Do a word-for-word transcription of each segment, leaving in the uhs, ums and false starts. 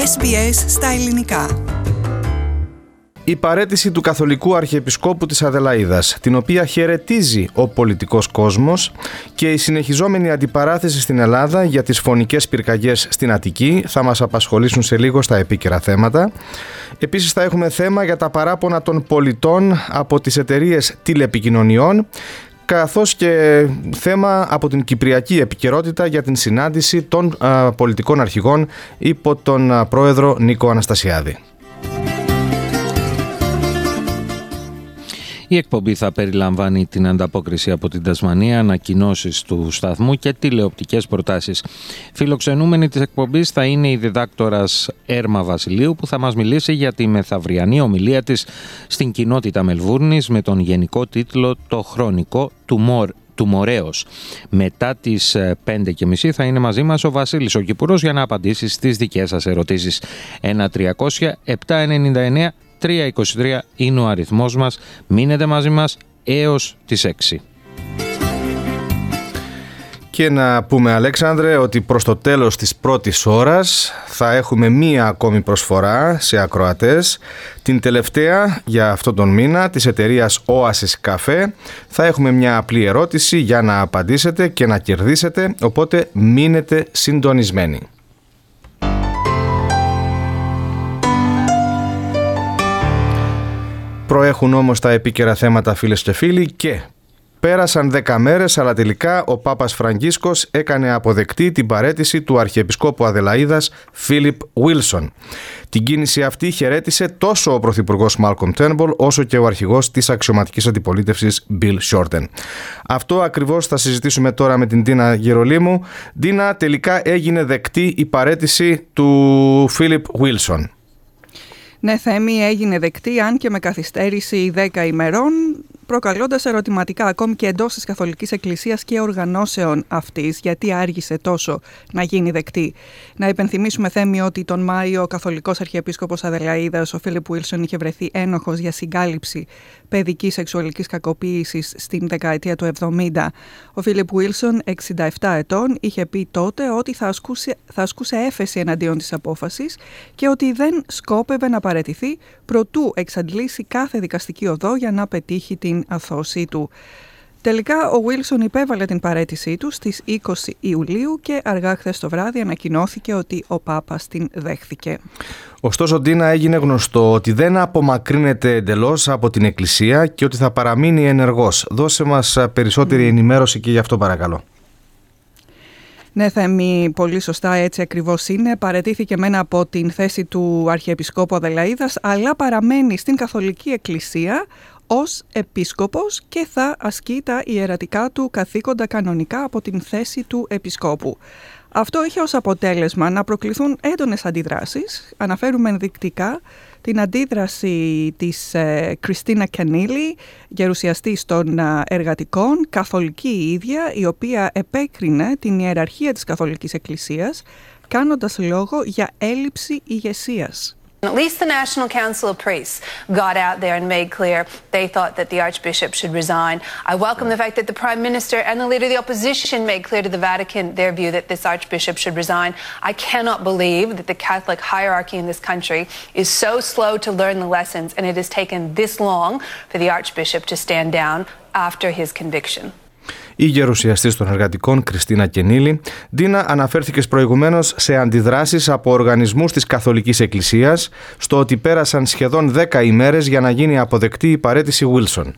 Ες Μπι Ες στα ελληνικά. Η παραίτηση του Καθολικού Αρχιεπισκόπου της Αδελαΐδας, την οποία χαιρετίζει ο πολιτικός κόσμος, και η συνεχιζόμενη αντιπαράθεση στην Ελλάδα για τις φωνικές πυρκαγιές στην Αττική θα μας απασχολήσουν σε λίγο στα επίκαιρα θέματα. Επίσης θα έχουμε θέμα για τα παράπονα των πολιτών από τις εταιρείες τηλεπικοινωνιών, καθώς και θέμα από την κυπριακή επικαιρότητα για την συνάντηση των α, πολιτικών αρχηγών υπό τον α, πρόεδρο Νίκο Αναστασιάδη. Η εκπομπή θα περιλαμβάνει την ανταπόκριση από την Τασμανία, ανακοινώσεις του σταθμού και τηλεοπτικές προτάσεις. Φιλοξενούμενη της εκπομπής θα είναι η διδάκτορας Έρμα Βασιλείου, που θα μας μιλήσει για τη μεθαυριανή ομιλία της στην κοινότητα Μελβούρνης με τον γενικό τίτλο «Το χρονικό του Μορ». του Μορέως. Μετά τις πέντε και μισή θα είναι μαζί μας ο Βασίλης ο Κυπουρός για να απαντήσει στις δικές σας ερωτήσεις. ένα τριακόσια επτακόσια ενενήντα εννέα τριακόσια είκοσι τρία είναι ο αριθμός μας. Μείνετε μαζί μας έως τις έξι. Και να πούμε, Αλέξανδρε, ότι προς το τέλος της πρώτης ώρας θα έχουμε μία ακόμη προσφορά σε ακροατές. Την τελευταία για αυτόν τον μήνα της εταιρείας Oasis Cafe. Θα έχουμε μια απλή ερώτηση για να απαντήσετε και να κερδίσετε, οπότε μείνετε συντονισμένοι. Προέχουν όμως τα επίκαιρα θέματα, φίλες και φίλοι, και πέρασαν δέκα μέρες, αλλά τελικά ο Πάπας Φραγκίσκος έκανε αποδεκτή την παραίτηση του Αρχιεπισκόπου Αδελαΐδας Φίλιπ Βίλσον. Την κίνηση αυτή χαιρέτησε τόσο ο Πρωθυπουργός Μάλκομ Τέρνμπολ, όσο και ο αρχηγός της αξιωματικής αντιπολίτευσης Μπιλ Σιόρτεν. Αυτό ακριβώς θα συζητήσουμε τώρα με την Ντίνα Γερολίμου. Ντίνα, τελικά έγινε δεκτή η παραίτηση του Φίλιπ Βίλσον. Ναι, Θέμη, έγινε δεκτή, αν και με καθυστέρηση δέκα ημερών, προκαλώντας ερωτηματικά ακόμη και εντός της Καθολικής Εκκλησίας και οργανώσεων αυτής, γιατί άργησε τόσο να γίνει δεκτή. Να υπενθυμίσουμε, Θέμη, ότι τον Μάιο ο Καθολικός Αρχιεπίσκοπος Αδελαΐδας, ο Φίλιπ Βίλσον, είχε βρεθεί ένοχος για συγκάλυψη παιδικής σεξουαλικής κακοποίησης στην δεκαετία του εβδομήντα. Ο Φίλιπ Βίλσον, εξήντα επτά ετών, είχε πει τότε ότι θα ασκούσε, θα ασκούσε έφεση εναντίον της απόφασης και ότι δεν σκόπευε να παραιτηθεί προτού εξαντλήσει κάθε δικαστική οδό για να πετύχει την αθώωσή του. Τελικά ο Βίλσον υπέβαλε την παραίτησή του στις είκοσι Ιουλίου και αργά χθες το βράδυ ανακοινώθηκε ότι ο Πάπας την δέχθηκε. Ωστόσο, Ντίνα, έγινε γνωστό ότι δεν απομακρύνεται εντελώς από την Εκκλησία και ότι θα παραμείνει ενεργός. Δώσε μας περισσότερη ενημέρωση και γι' αυτό, παρακαλώ. Ναι, Θέμη, πολύ σωστά, έτσι ακριβώς είναι. Παραιτήθηκε μένα από την θέση του Αρχιεπισκόπου Αδελαΐδας, αλλά παραμένει στην Καθολική Εκκλησία ως επίσκοπος και θα ασκεί τα ιερατικά του καθήκοντα κανονικά από την θέση του επισκόπου. Αυτό είχε ως αποτέλεσμα να προκληθούν έντονες αντιδράσεις. Αναφέρουμε ενδεικτικά την αντίδραση της ε, Κριστίνα Κενίλη, γερουσιαστής των ε, εργατικών, καθολική η ίδια, η οποία επέκρινε την ιεραρχία της Καθολικής Εκκλησίας, κάνοντας λόγο για έλλειψη ηγεσίας. At least the National Council of Priests got out there and made clear they thought that the Archbishop should resign. I welcome the fact that the Prime Minister and the Leader of the Opposition made clear to the Vatican their view that this Archbishop should resign. I cannot believe that the Catholic hierarchy in this country is so slow to learn the lessons, and it has taken this long for the Archbishop to stand down after his conviction. Η γερουσιαστής των εργατικών, Κριστίνα Κενίλη. Ντίνα, αναφέρθηκες προηγουμένως σε αντιδράσεις από οργανισμούς της Καθολικής Εκκλησίας στο ότι πέρασαν σχεδόν δέκα ημέρες για να γίνει αποδεκτή η παραίτηση Βίλσον.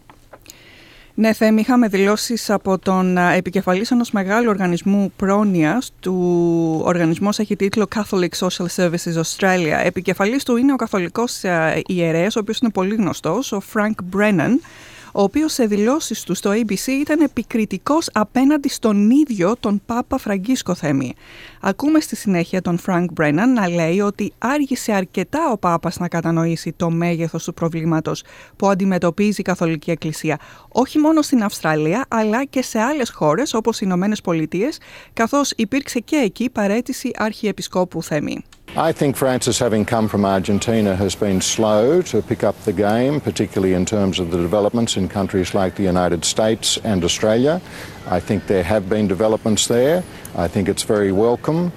Ναι, Θέμη, είχαμε δηλώσεις από τον επικεφαλής ενός μεγάλου οργανισμού πρόνοιας, του οργανισμός έχει τίτλο Catholic Social Services Australia. Επικεφαλής του είναι ο καθολικός ιερέας, ο οποίος είναι πολύ γνωστός, ο Frank Brennan, ο οποίος σε δηλώσεις του στο έι μπι σι ήταν επικριτικός απέναντι στον ίδιο τον Πάπα Φραγκίσκο, Θέμη. Ακούμε στη συνέχεια τον Frank Brennan να λέει ότι άργησε αρκετά ο Πάπας να κατανοήσει το μέγεθος του προβλήματος που αντιμετωπίζει η Καθολική Εκκλησία, όχι μόνο στην Αυστραλία αλλά και σε άλλες χώρες όπως οι Ηνωμένες Πολιτείες, καθώς υπήρξε και εκεί παραίτηση αρχιεπισκόπου, Θέμη. I think Francis, having come from Argentina, has been slow to pick up the game, particularly in terms of the developments in countries like the United States and Australia. I think there have been developments there. I think it's very welcome.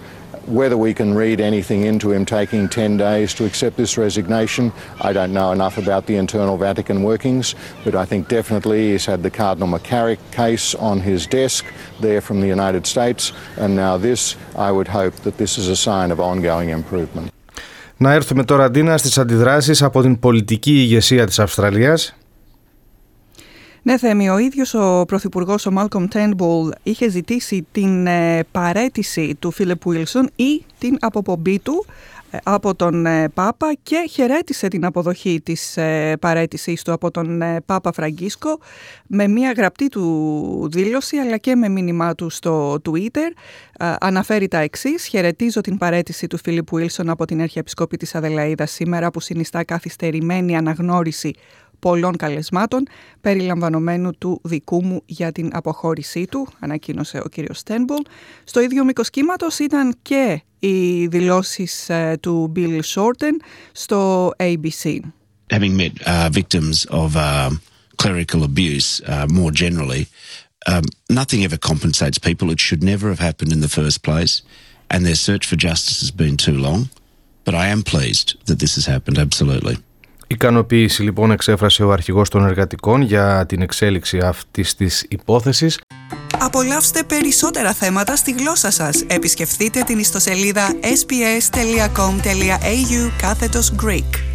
Whether we can read anything into him taking ten days to accept this resignation, I don't know enough about the internal Vatican workings, but I think definitely he's had the Cardinal McCarrick case on his desk there from the United States, and now this, I would hope that this is a sign of ongoing improvement. Να έρθουμε τώρα, Αντίνα, στις αντιδράσεις από την πολιτική ηγεσία της Αυστραλίας. Ναι, Θέμη, ο ίδιος ο Πρωθυπουργός, ο Μάλκομ Τέρνμπουλ, είχε ζητήσει την ε, παραίτηση του Φίλιπ Βίλσον ή την αποπομπή του ε, από τον ε, Πάπα και χαιρέτησε την αποδοχή της ε, παραίτησής του από τον ε, Πάπα Φραγκίσκο με μια γραπτή του δήλωση αλλά και με μήνυμά του στο Twitter. Ε, αναφέρει τα εξής: «Χαιρετίζω την παραίτηση του Φίλιπ Βίλσον από την Αρχιεπισκόπη της Αδελαΐδας σήμερα, που συνιστά καθυστερημένη αναγνώριση πολλών καλεσμάτων, περιλαμβανομένου του δικού μου για την αποχώρησή του», ανακοίνωσε ο κύριος Τέρνμπουλ. Στο ίδιο μήκος κύματος ήταν και οι δηλώσεις uh, του Bill Shorten στο έι μπι σι. Having met uh, victims of uh, clerical abuse uh, more generally, um, nothing ever compensates people. It should never have happened in the first place, and their search for justice has been too long. But I am pleased that this has happened, absolutely. Ικανοποίηση λοιπόν εξέφρασε ο αρχηγός των εργατικών για την εξέλιξη αυτής της υπόθεσης. Απολαύστε περισσότερα θέματα στη γλώσσα σας. Επισκεφτείτε την ιστοσελίδα ες μπι ες τελεία κομ τελεία έι γιου κάθετος Greek.